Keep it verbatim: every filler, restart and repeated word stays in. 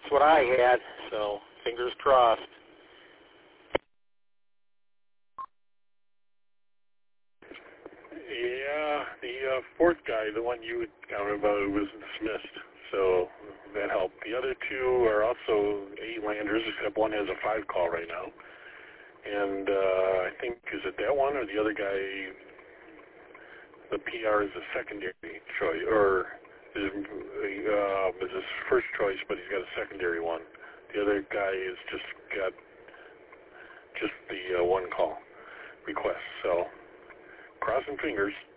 That's what I had, so fingers crossed. Yeah, the uh, fourth guy, the one you counted about, was dismissed, so that helped. The other two are also eight-landers, except one has a five call right now. And uh, I think, is it that one or the other guy, the P R is a secondary choice, or is, uh, is his first choice, but he's got a secondary one. The other guy has just got just the uh, one call request, so crossing fingers.